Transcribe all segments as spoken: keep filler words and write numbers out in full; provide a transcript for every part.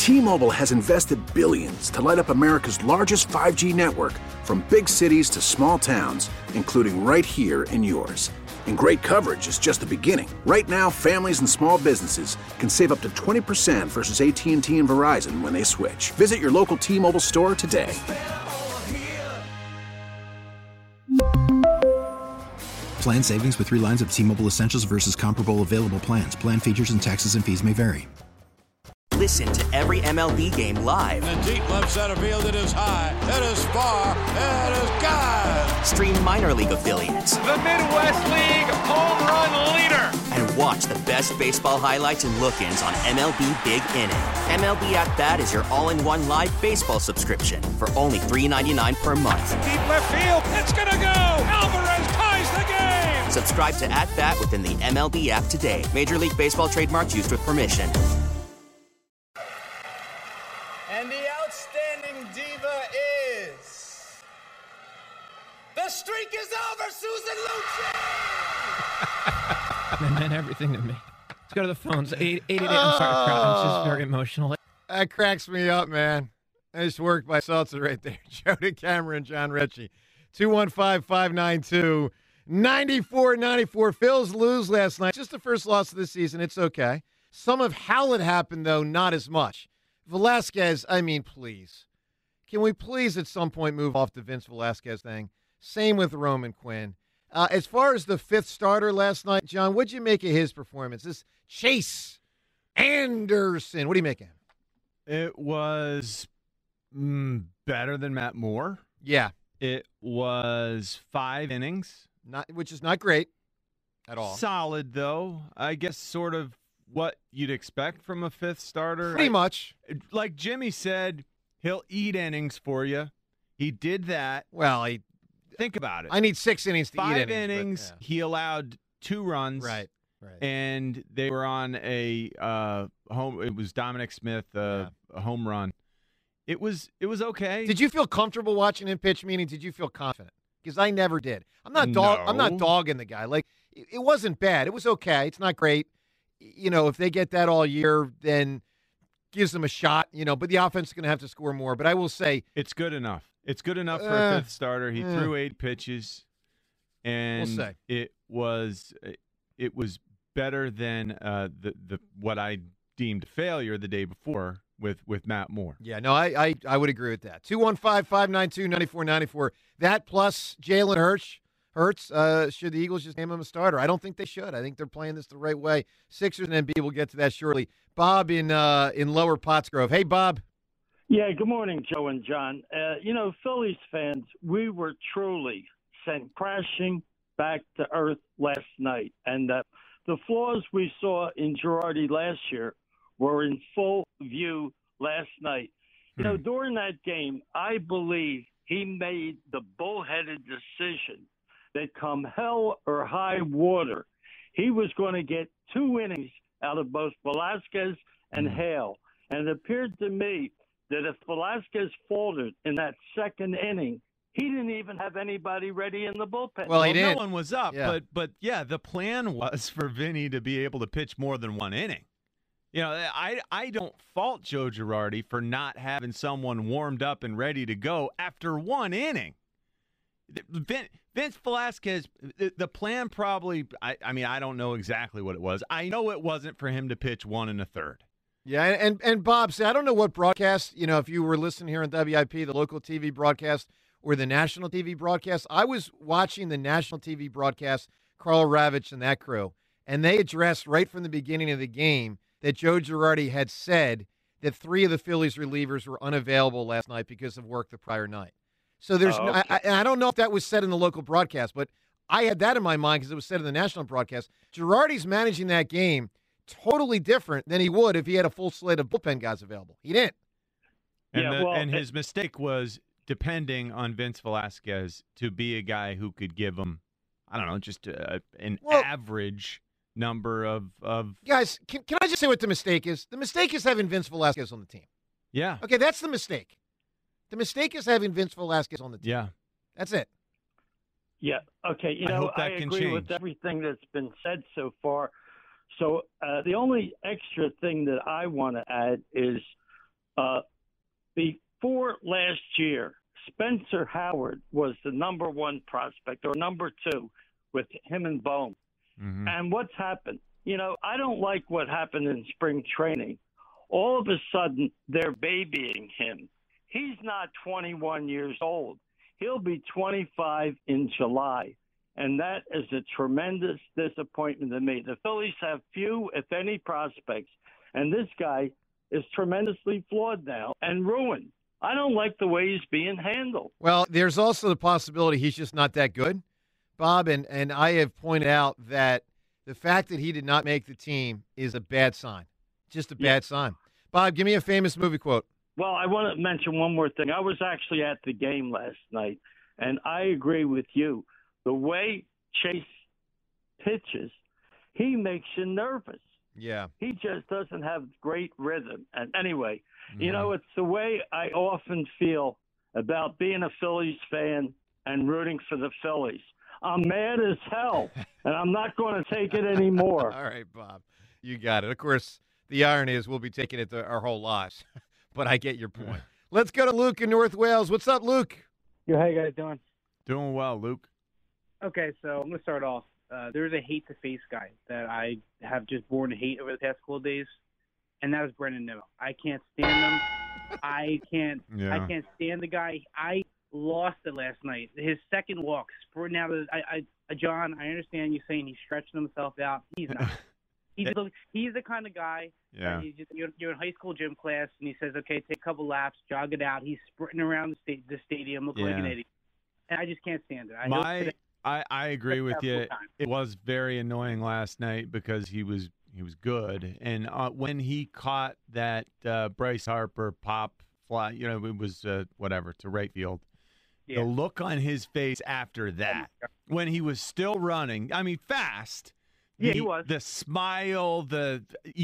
T-Mobile has invested billions to light up America's largest five G network, from big cities to small towns, including right here in yours. And great coverage is just the beginning. Right now, families and small businesses can save up to twenty percent versus A T and T and Verizon when they switch. Visit your local T-Mobile store today. Plan savings with three lines of T-Mobile Essentials versus comparable available plans. Plan features and taxes and fees may vary. Listen to every M L B game live. In the deep left center field, it is high, it is far, it is gone. Stream minor league affiliates. The Midwest League home run leader. And watch the best baseball highlights and look-ins on M L B Big Inning. M L B At Bat is your all-in-one live baseball subscription for only three dollars and ninety-nine cents per month. Deep left field, it's gonna go. Alvarez ties the game. Subscribe to At Bat within the M L B app today. Major League Baseball trademarks used with permission. And the outstanding diva is... The streak is over, Susan Lucci! That meant everything to me. Let's go to the phones. eight eight eight. I'm sorry, crowd. I'm just very emotional. That cracks me up, man. Nice work by Seltzer right there. Jody Cameron, John Ritchie. two one five, five nine two, nine four nine four. Phils lose last night. Just the first loss of the season. It's okay. Some of how it happened, though, not as much. Velasquez, I mean, please. Can we please at some point move off the Vince Velasquez thing? Same with Roman Quinn. Uh, as far as the fifth starter last night, John, what'd you make of his performance? This Chase Anderson. What do you make of him? It was mm, better than Matt Moore. Yeah. It was five innings. Not, which is not great at all. Solid, though. I guess sort of what you'd expect from a fifth starter. Pretty I, much. Like Jimmy said, he'll eat innings for you. He did that. Well, he, think about it. I need six innings to Five eat innings. innings. But, yeah. He allowed two runs. Right, right. And they were on a uh, home. It was Dominic Smith, uh, yeah. a home run. It was it was okay. Did you feel comfortable watching him pitch? Meaning, did you feel confident? Because I never did. I'm not dog. No. I'm not dogging the guy. Like it, it wasn't bad. It was okay. It's not great. You know, if they get that all year, then gives them a shot. You know, but the offense is going to have to score more. But I will say it's good enough. It's good enough for uh, a fifth starter. He uh, threw eight pitches, and we'll say. it was it was better than uh, the the what I deemed failure the day before with with Matt Moore. Yeah, no, I I, I would agree with that. two one five, five nine two, nine four nine four. That plus Jalen Hurts. Hurts, uh, should the Eagles just name him a starter? I don't think they should. I think they're playing this the right way. Sixers and M B, we'll get to that shortly. Bob in uh, in Lower Pottsgrove. Hey, Bob. Yeah, good morning, Joe and John. Uh, you know, Phillies fans, we were truly sent crashing back to earth last night. And uh, the flaws we saw in Girardi last year were in full view last night. You know, during that game, I believe he made the bullheaded decision that come hell or high water, he was going to get two innings out of both Velasquez and Hale. And it appeared to me that if Velasquez faltered in that second inning, he didn't even have anybody ready in the bullpen. Well, he well, did. No one was up, yeah. but but yeah, the plan was for Vinny to be able to pitch more than one inning. You know, I I don't fault Joe Girardi for not having someone warmed up and ready to go after one inning. Vince, Vince Velasquez, the, the plan probably, I, I mean, I don't know exactly what it was. I know it wasn't for him to pitch one and a third. Yeah, and, and Bob, see, I don't know what broadcast, you know, if you were listening here on W I P, the local T V broadcast or the national T V broadcast, I was watching the national T V broadcast, Carl Ravitch and that crew, and they addressed right from the beginning of the game that Joe Girardi had said that three of the Phillies relievers were unavailable last night because of work the prior night. So there's, oh, no, okay. I, I don't know if that was said in the local broadcast, but I had that in my mind because it was said in the national broadcast. Girardi's managing that game totally different than he would if he had a full slate of bullpen guys available. He didn't. And, yeah, the, well, and his it, mistake was depending on Vince Velasquez to be a guy who could give him, I don't know, just a, an well, average number of, of guys. Can, can I just say what the mistake is? The mistake is having Vince Velasquez on the team. Yeah. Okay, that's the mistake. The mistake is having Vince Velasquez on the team. Yeah. That's it. Yeah. Okay. You I know, hope that I can agree change. with everything that's been said so far. So uh, the only extra thing that I want to add is Uh, before last year, Spencer Howard was the number one prospect, or number two, with him and Bohm. Mm-hmm. And what's happened? You know, I don't like what happened in spring training. All of a sudden, they're babying him. He's not twenty-one years old. He'll be twenty-five in July. And that is a tremendous disappointment to me. The Phillies have few, if any, prospects. And this guy is tremendously flawed now and ruined. I don't like the way he's being handled. Well, there's also the possibility he's just not that good, Bob, and, and I have pointed out that the fact that he did not make the team is a bad sign. Just a bad yeah. sign. Bob, give me a famous movie quote. Well, I want to mention one more thing. I was actually at the game last night, and I agree with you. The way Chase pitches, he makes you nervous. Yeah. He just doesn't have great rhythm. And anyway, mm-hmm. you know, it's the way I often feel about being a Phillies fan and rooting for the Phillies. I'm mad as hell, and I'm not going to take it anymore. All right, Bob. You got it. Of course, the irony is we'll be taking it to our whole lives, but I get your point. Let's go to Luke in North Wales. What's up, Luke? Yo, how you guys doing? Doing well, Luke. Okay, so I'm going to start off. Uh, there's a hate-to-face guy that I have just born to hate over the past couple of days, and that is Brendan Nimmo. I can't stand him. I can't. Yeah. I can't stand the guy. I lost it last night. His second walk, sprinting out of. I, I, John, I understand you saying he's stretching himself out. He's not. He's the, he's the kind of guy. Yeah. He's just, you're, you're in high school gym class, and he says, "Okay, take a couple laps, jog it out." He's sprinting around the, sta- the stadium, looking yeah. like an idiot, and I just can't stand it. I My. I, I agree with you. It was very annoying last night because he was he was good, and uh, when he caught that uh, Bryce Harper pop fly, you know, it was uh, whatever to right field. Yeah. The look on his face after that, when he was still running, I mean, fast. Yeah, the, he was. The smile, the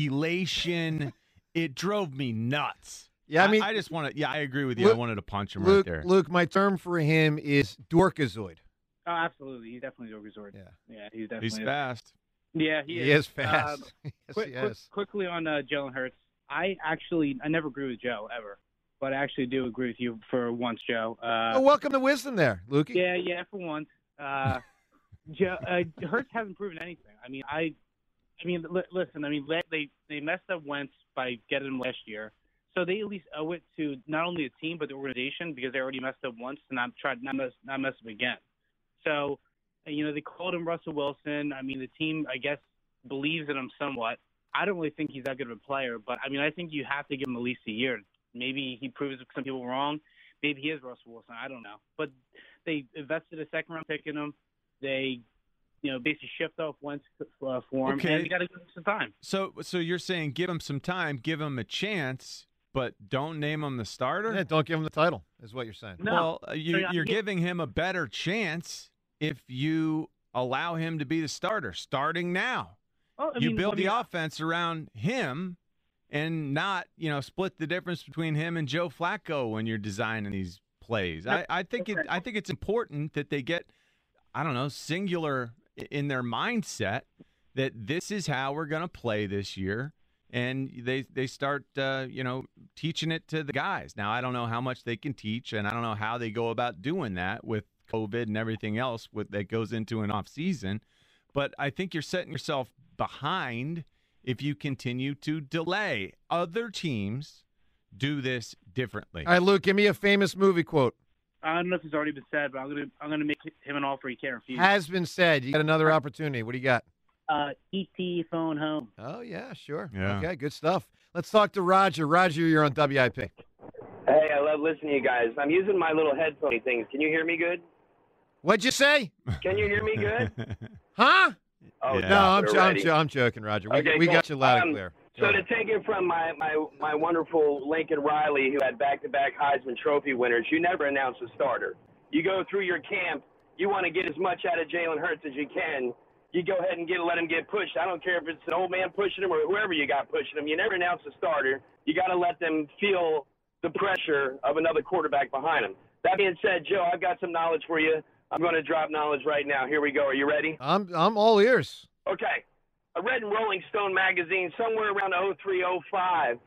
elation, it drove me nuts. Yeah, I mean, I, I just want to. Yeah, I agree with you. Luke, I wanted to punch him Luke, right there. Luke, my term for him is dorkazoid. Oh, absolutely. He's definitely a resort. Yeah. Yeah, he's definitely He's is. fast. Yeah, he, he is. is fast. Um, yes, quick, he quick, is. quickly on uh, Jalen Hurts. I actually, I never agree with Joe, ever. But I actually do agree with you for once, Joe. Uh, oh, welcome to wisdom there, Lukey. Yeah, yeah, for once. Uh, Joe, uh, Hurts hasn't proven anything. I mean, I I mean, li- listen, I mean, they, they messed up Wentz by getting him last year. So they at least owe it to not only the team but the organization because they already messed up once and not try not mess not mess up again. So, you know, they called him Russell Wilson. I mean, the team, I guess, believes in him somewhat. I don't really think he's that good of a player, but I mean, I think you have to give him at least a year. Maybe he proves some people wrong. Maybe he is Russell Wilson. I don't know. But they invested a second round pick in him. They, you know, basically shipped off Wentz uh, for him, okay. and you got to give him some time. So, so you're saying give him some time, give him a chance. But don't name him the starter? Yeah, don't give him the title, is what you're saying. No. Well, you, So, you're yeah. giving him a better chance if you allow him to be the starter, starting now. Well, I you mean, build I mean, the offense around him and not, you know, split the difference between him and Joe Flacco when you're designing these plays. I, I think it. I think it's important that they get, I don't know, singular in their mindset that this is how we're going to play this year. And they they start, uh, you know, teaching it to the guys. Now, I don't know how much they can teach, and I don't know how they go about doing that with COVID and everything else with, that goes into an off season. But I think you're setting yourself behind if you continue to delay. Other teams do this differently. All right, Luke, give me a famous movie quote. I don't know if it's already been said, but I'm gonna I'm gonna make him an offer he can't refuse. Has been said. You got another opportunity. What do you got? Uh, E T phone home. Oh, yeah, sure. Yeah. Okay, good stuff. Let's talk to Roger. Roger, you're on W I P. Hey, I love listening to you guys. I'm using my little headphone things. Can you hear me good? What'd you say? Can you hear me good? Huh? Oh, Yeah. No, I'm, we're jo- I'm, ready. jo- I'm joking, Roger. We, Okay, we cool. got you loud and Um, clear. So Go to ahead. take it from my, my, my wonderful Lincoln Riley, who had back-to-back Heisman Trophy winners, you never announce a starter. You go through your camp. You want to get as much out of Jalen Hurts as you can. You go ahead and get let him get pushed. I don't care if it's an old man pushing him or whoever you got pushing him. You never announce a starter. You got to let them feel the pressure of another quarterback behind them. That being said, Joe, I've got some knowledge for you. I'm going to drop knowledge right now. Here we go. Are you ready? I'm, I'm all ears. Okay. I read in Rolling Stone magazine somewhere around oh three oh five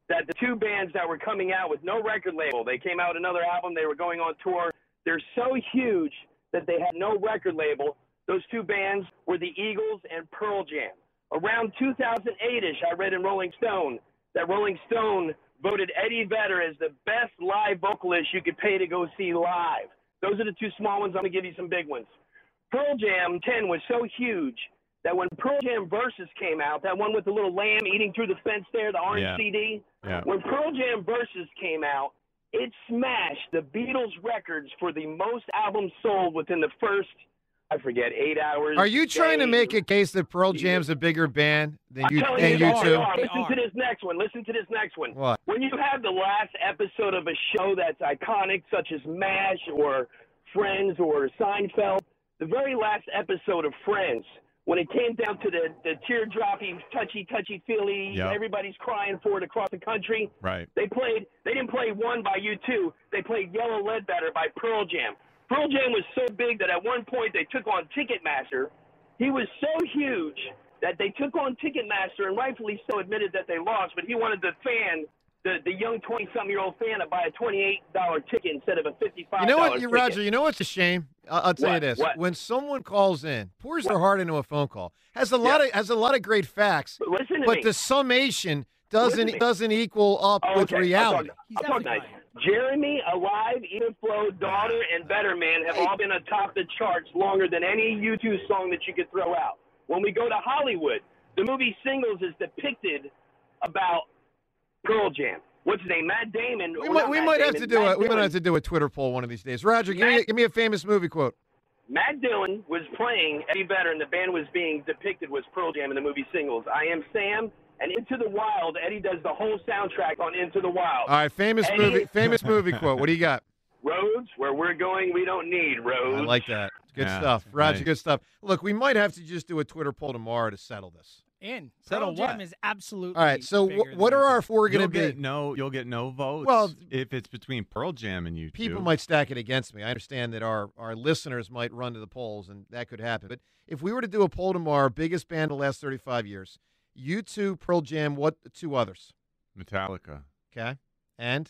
that the two bands that were coming out with no record label, they came out with another album, they were going on tour, they're so huge that they had no record label. Those two bands were the Eagles and Pearl Jam. Around two thousand eight-ish, I read in Rolling Stone that Rolling Stone voted Eddie Vedder as the best live vocalist you could pay to go see live. Those are the two small ones. I'm going to give you some big ones. Pearl Jam ten was so huge that when Pearl Jam Versus came out, that one with the little lamb eating through the fence there, the orange Yeah. C D, Yeah. when Pearl Jam Versus came out, it smashed the Beatles records for the most albums sold within the first, I forget, eight hours. Are you trying to day. make a case that Pearl Jam's a bigger band than you I'm telling than you, you they two? are. Listen to this next one. Listen to this next one. What? When you have the last episode of a show that's iconic, such as MASH or Friends or Seinfeld, the very last episode of Friends, when it came down to the, the teardroppy, touchy, touchy-feely, Yep. everybody's crying for it across the country, Right. they played. They didn't play One by U two. They played Yellow Ledbetter by Pearl Jam. Pearl Jam was so big that at one point they took on Ticketmaster. He was so huge that they took on Ticketmaster and rightfully so admitted that they lost, but he wanted the fan, the, the young twenty-something-year-old fan, to buy a twenty-eight dollar ticket instead of a fifty-five dollar You know what, you, ticket. Roger? You know what's a shame? I'll, I'll tell you What? this: What? when someone calls in, pours their heart into a phone call, has a lot Yeah. of has a lot of great facts, Listen to but me. the summation Listen doesn't to me. doesn't equal up Oh, with okay. reality. I'll talk, I'll talk nice. Jeremy, Alive, Eden Flow, Daughter, and Better Man have all been atop the charts longer than any U two song that you could throw out. When we go to Hollywood, the movie Singles is depicted about Pearl Jam. What's his name? Matt Damon. We or might not we Matt might have Damon, to do Matt a we might Dillon. have to do a Twitter poll one of these days. Roger, give me Matt- give me a famous movie quote. Matt Dillon was playing Eddie Vedder, and the band was being depicted was Pearl Jam in the movie Singles. I Am Sam, and Into the Wild. Eddie does the whole soundtrack on Into the Wild. All right, famous Eddie- movie famous movie quote. What do you got? Roads, where we're going, we don't need roads. I like that. Good Yeah, stuff, Roger. nice. Good stuff. Look, we might have to just do a Twitter poll tomorrow to settle this. In Settle Pearl Jam what? is absolutely. All right. So, bigger wh- what than are U two. our four going You'll to be? get no, you'll get no votes. Well, if it's between Pearl Jam and you People two. might stack it against me. I understand that our, our listeners might run to the polls, and that could happen. But if we were to do a poll tomorrow, biggest band of the last thirty-five years, U two, Pearl Jam, what two others? Metallica. Okay. And?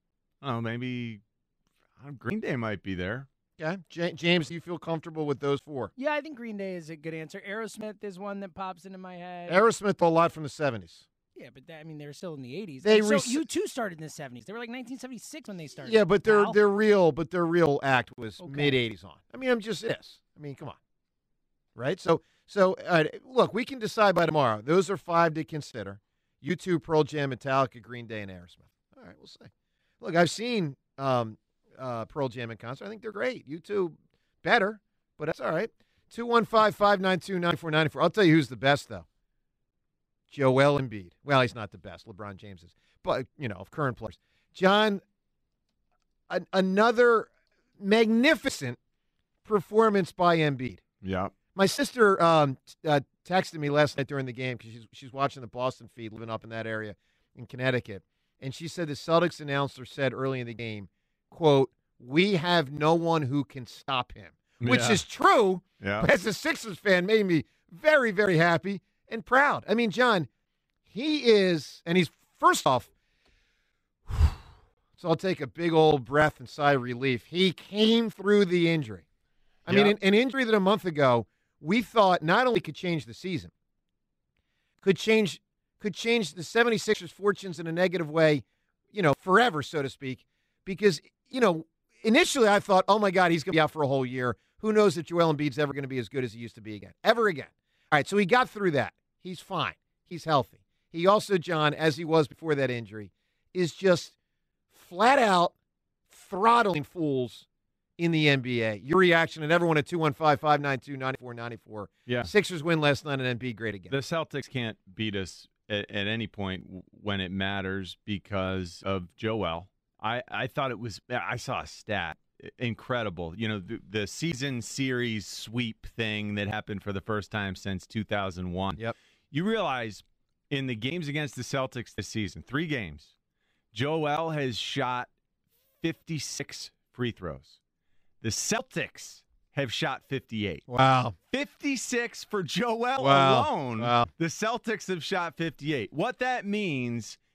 Oh, maybe uh, Green Day might be there. Okay. J- James, do you feel comfortable with those four? Yeah, I think Green Day is a good answer. Aerosmith is one that pops into my head. Aerosmith, a lot from the seventies. Yeah, but that, I mean, they were still in the eighties. They And re- so U two started in the seventies. They were like nineteen seventy-six when they started. Yeah, but their pal. their real but their real act was Okay. mid eighties on. I mean, I'm just this. I mean, come on, right? So so uh, look, we can decide by tomorrow. Those are five to consider: U two, Pearl Jam, Metallica, Green Day, and Aerosmith. All right, we'll see. Look, I've seen um, uh, Pearl Jam in concert. I think they're great. U two better, but that's all right. Two one five five nine two nine four nine four. I'll tell you who's the best though. Joel Embiid. Well, he's not the best. LeBron James is. But, you know, of current players. John, an, another magnificent performance by Embiid. Yeah. My sister um, uh, texted me last night during the game because she's, she's watching the Boston feed, living up in that area in Connecticut. And she said the Celtics announcer said early in the game, quote, "We have no one who can stop him," which Yeah. is true. Yeah. But as a Sixers fan, made me very, very happy and proud. I mean, John, he is, and he's, first off, so I'll take a big old breath and sigh of relief. He came through the injury. I mean, Yeah. an, an injury that a month ago we thought not only could change the season, could change could change the seventy-sixers' fortunes in a negative way, you know, forever, so to speak, because, you know, initially I thought, oh, my God, he's going to be out for a whole year. Who knows if Joel Embiid's ever going to be as good as he used to be again, ever again. All right, so he got through that. He's fine. He's healthy. He also, John, as he was before that injury, is just flat out throttling fools in the N B A. Your reaction, and everyone at two one five, five nine two, nine four nine four. Yeah. Sixers win last night, and Embiid great again. The Celtics can't beat us at, at any point w- when it matters because of Joel. I, I thought it was – I saw a stat. Incredible. You know, the, the season series sweep thing that happened for the first time since two thousand one. Yep. You realize in the games against the Celtics this season, three games, Joel has shot fifty-six free throws. The Celtics have shot fifty-eight. Wow. fifty-six for Joel Wow. alone. Wow. The Celtics have shot fifty-eight. What that means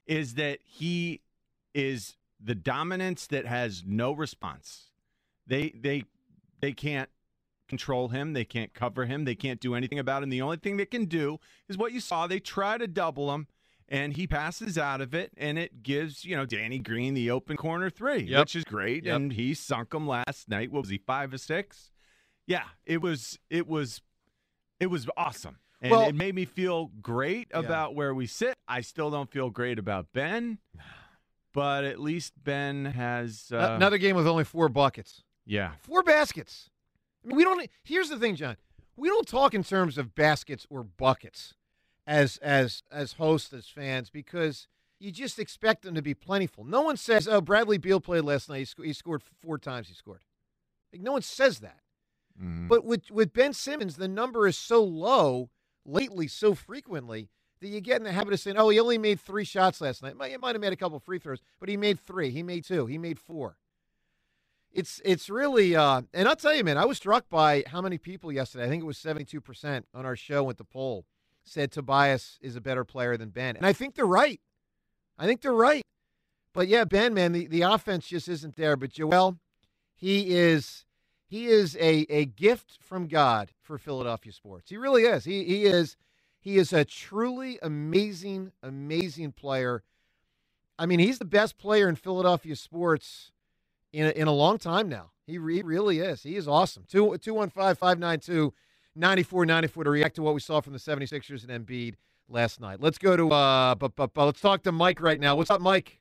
is that he is the dominance that has no response. They they they can't control him. They can't cover him. They can't do anything about him. The only thing they can do is what you saw. They try to double him, and he passes out of it, and it gives, you know, Danny Green the open corner three, yep. which is great. Yep. And he sunk him last night. What was he, five or six? Yeah, it was it was it was awesome. And well, it made me feel great yeah. about where we sit. I still don't feel great about Ben, but at least Ben has uh, another game with only four buckets. Yeah. Four baskets. I mean, we don't here's the thing, John. We don't talk in terms of baskets or buckets as as as hosts, as fans, because you just expect them to be plentiful. No one says, "Oh, Bradley Beal played last night. He, sc- he scored four times. He scored." Like, no one says that. Mm-hmm. But with with Ben Simmons, the number is so low lately, so frequently, that you get in the habit of saying, "Oh, he only made three shots last night. He might have made a couple free throws, but he made three. He made two. He made four." It's it's really, uh, and I'll tell you, man, I was struck by how many people yesterday, I think it was seventy-two percent on our show with the poll, said Tobias is a better player than Ben. And I think they're right. I think they're right. But, yeah, Ben, man, the, the offense just isn't there. But, Joel, he is he is a, a gift from God for Philadelphia sports. He really is. He he is he is a truly amazing, amazing player. I mean, he's the best player in Philadelphia sports in a, in a long time now. He, re, he really is. He is awesome. two one five, five nine two, nine four nine four to react to what we saw from the seventy-sixers and Embiid last night. Let's go to uh, but, but, but let's talk to Mike right now. What's up, Mike?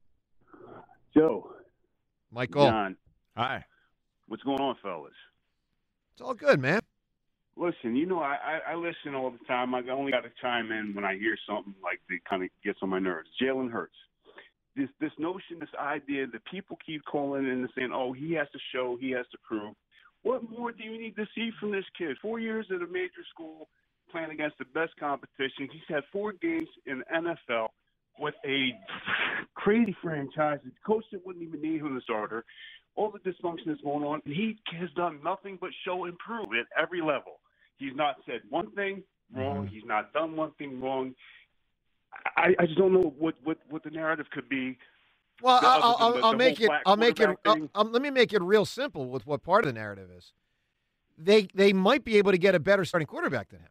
Joe. Michael. John. Hi. What's going on, fellas? It's all good, man. Listen, you know, I, I, I listen all the time. I only got to chime in when I hear something like that kind of gets on my nerves. Jalen Hurts. This this notion, this idea that people keep calling in and saying, oh, he has to show, he has to prove. What more do you need to see from this kid? Four years at a major school playing against the best competition. He's had four games in the N F L with a crazy franchise, a coach that wouldn't even need him the starter, all the dysfunction that's going on. And he has done nothing but show and prove at every level. He's not said one thing wrong. Mm-hmm. He's not done one thing wrong. I, I just don't know what, what, what the narrative could be. Well, the, I'll, I'll, the, I'll the make it. I'll make it. I'll, I'll, let me make it real simple with what part of the narrative is. They they might be able to get a better starting quarterback than him.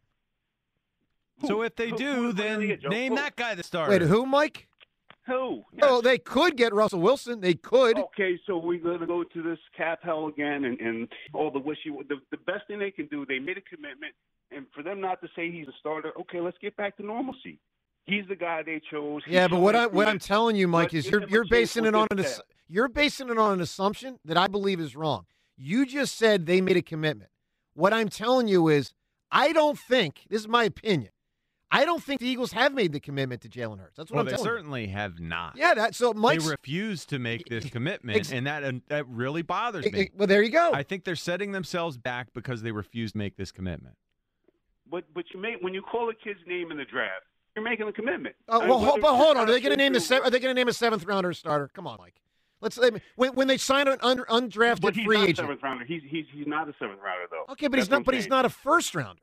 So if they do, then name that guy the starter. Wait, who, Mike? Who? Oh, they could get Russell Wilson. They could. Okay, so we're going to go to this cap hell again and, and all the wishy. The, the best thing they can do, they made a commitment, and for them not to say he's a starter, okay, let's get back to normalcy. He's the guy they chose. He yeah, but what I what I'm telling you, Mike, Let's is you're you're basing it on an ass- step. you're basing it on an assumption that I believe is wrong. You just said they made a commitment. What I'm telling you is, I don't think, this is my opinion, I don't think the Eagles have made the commitment to Jalen Hurts. That's what well, I'm they telling certainly you. have not. Yeah, that so Mike's, they refuse to make this commitment, Ex- and that uh, that really bothers it, me. it, well, there you go. I think they're setting themselves back because they refuse to make this commitment. But but you make when you call a kid's name in the draft, you're making a commitment. Oh, I well, mean, hold, but hold on. Are they going to name the do, se- Are they going to name a seventh rounder starter? Come on, Mike. Let's let me, when when they sign an un, undrafted but he's free not agent. a seventh rounder. He's he's he's not a seventh rounder though. Okay, but That's he's not. what But I'm he's saying. not a first rounder.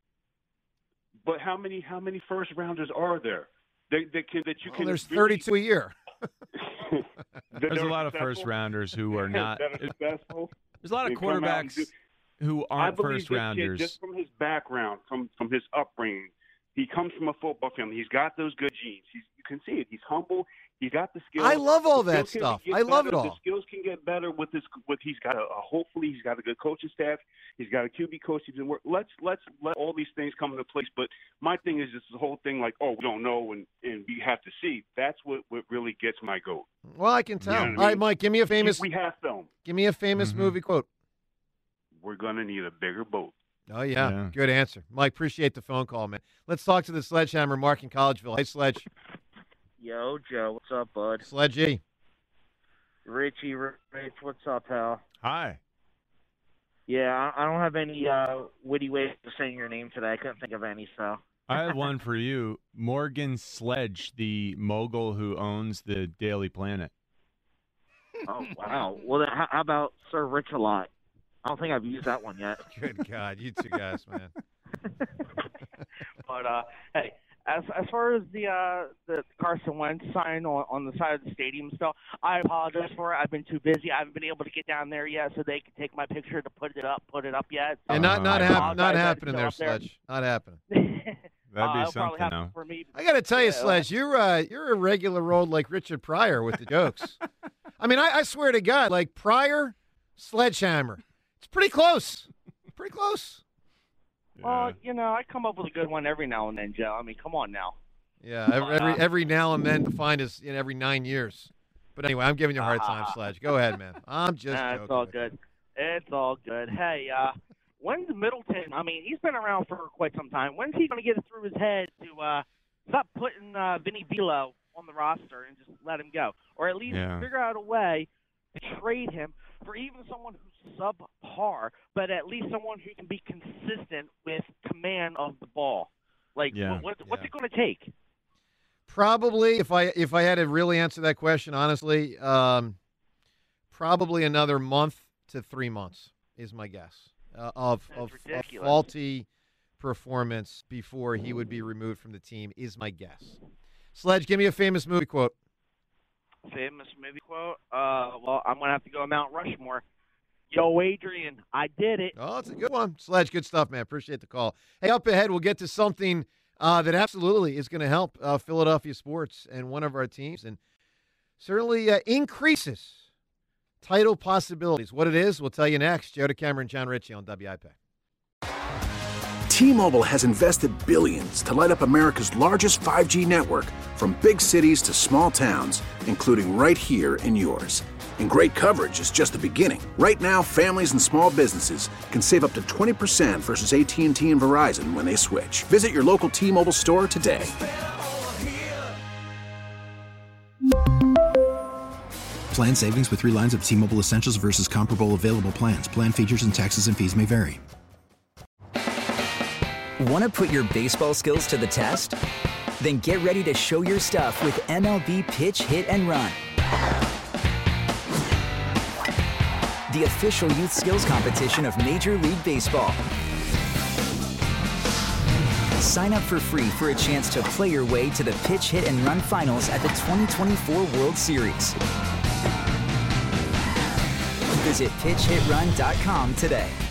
But how many how many first rounders are there? That, that can that you Well, can. there's really, thirty-two a year. There's a lot of first rounders who are not. that are successful. There's a lot of They come out and quarterbacks do- who I aren't believe first this rounders. Kid, just from his background, from from his upbringing, he comes from a football family. He's got those good genes. He's, you can see it. He's humble. He's got the skills. I love all The that skills can stuff. get I love better. it all. The skills can get better with his. With he's got a, a hopefully he's got a good coaching staff. He's got a Q B coach. He's been work. Let's let's let all these things come into place. But my thing is just the whole thing like, oh, we don't know and and we have to see. That's what what really gets my goat. Well, I can tell. You know All what I right, mean? Mike, give me a famous. We have film. Give me a famous Mm-hmm. movie quote. We're gonna need a bigger boat. Oh yeah. Yeah. Good answer, Mike. Appreciate the phone call, man. Let's talk to the Sledgehammer, Mark in Collegeville. Hey, Sledge. Yo, Joe, what's up, bud? Sledgy. Richie, Rich, what's up, pal? Hi. Yeah, I I don't have any uh, witty ways of saying your name today. I couldn't think of any, so. I have one for you. Morgan Sledge, the mogul who owns the Daily Planet. Oh, wow. Well, then, how, how about Sir Rich-a-Lot? I don't think I've used that one yet. Good God, you two guys, man. But, uh, hey, as as far as the uh, the Carson Wentz sign on, on the side of the stadium stuff, I apologize for it. I've been too busy. I haven't been able to get down there yet, so they can take my picture to put it up, put it up yet. So And not not I hap- not apologize. happening That's there, still up Sledge. Not happening. That'd be Uh, it'll probably something, happen though. for me. I got to tell you, Yeah, Sledge, you're uh, you're a regular old like Richard Pryor with the jokes. I mean, I, I swear to God, like Pryor, Sledgehammer. It's pretty close. Pretty close. Well, you know, I come up with a good one every now and then, Joe. I mean, come on now. Yeah, every every, every now and then defined as in every nine years. But anyway, I'm giving you a hard time, Sledge. Go ahead, man. I'm just Nah, joking. it's all good. It's all good. Hey, uh, when's Middleton? I mean, he's been around for quite some time. When's he going to get it through his head to uh, stop putting uh, Vinny Velo on the roster and just let him go, or at least Yeah. figure out a way to trade him for even someone who's subpar, but at least someone who can be consistent with command of the ball. Like, Yeah. what, what, what's it going to take? Probably, if I if I had to really answer that question honestly, um, probably another month to three months is my guess uh, of of, of ridiculous. faulty performance before he would be removed from the team is my guess. Sledge, give me a famous movie quote. Famous movie quote? Uh, well, I'm going to have to go Mount Rushmore. Yo, Adrian, I did it. Oh, it's a good one. Sledge, good stuff, man. Appreciate the call. Hey, up ahead, we'll get to something uh, that absolutely is going to help uh, Philadelphia sports and one of our teams and certainly uh, increases title possibilities. What it is, we'll tell you next. Joe DeCamera and John Ritchie on W I P. T-Mobile has invested billions to light up America's largest five G network from big cities to small towns, including right here in yours. And great coverage is just the beginning. Right now, families and small businesses can save up to twenty percent versus A T and T and Verizon when they switch. Visit your local T-Mobile store today. Plan savings with three lines of T-Mobile Essentials versus comparable available plans. Plan features and taxes and fees may vary. Want to put your baseball skills to the test? Then get ready to show your stuff with M L B Pitch, Hit, and Run. The official youth skills competition of Major League Baseball. Sign up for free for a chance to play your way to the Pitch, Hit, and Run finals at the twenty twenty-four World Series. Visit pitch hit run dot com today.